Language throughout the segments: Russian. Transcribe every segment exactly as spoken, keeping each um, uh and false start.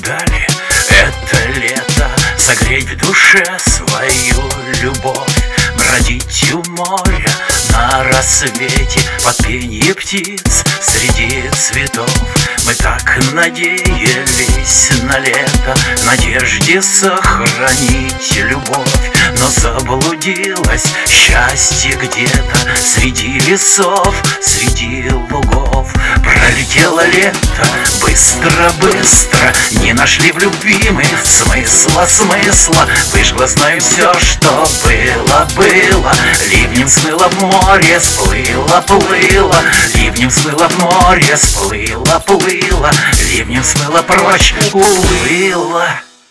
ждали это лето, согреть в душе свою любовь, бродить у моря на рассвете под пенье птиц среди цветов. Мы так надеялись на лето, в надежде сохранить любовь, но заблудилось счастье где-то среди лесов, среди лугов. Пролетело лето быстро-быстро, не нашли в любви мы смысла, смысла. Выжгло знаю все, что было, было. Ливнем смыло в море, сплыло, плыло. Ливнем смыло в море, сплыло, плыло. Ливнем смыло прочь, уплыло.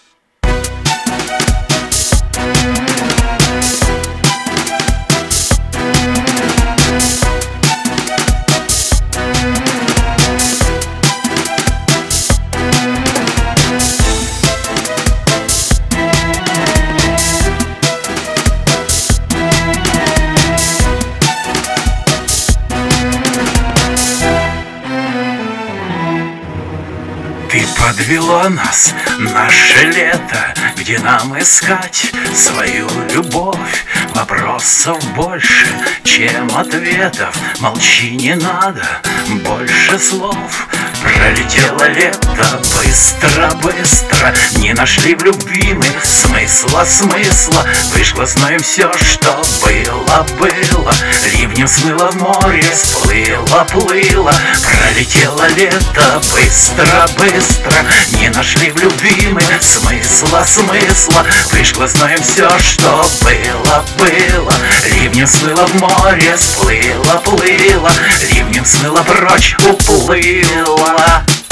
Ты подвело нас, наше лето, где нам искать свою любовь. Вопросов больше, чем ответов. Молчи, не надо больше слов. Пролетело лето быстро-быстро, не нашли в любви мы смысла, смысла. Выжгло знаем все, что было, было. Ливнем смыло в море, сплыло, плыло. Пролетело лето быстро-быстро, не нашли в любви мы смысла, смысла. Выжгло знаем все, что было, было. Ливнем смыло в море, сплыло, плыло. Ливнем смыло прочь, уплыло.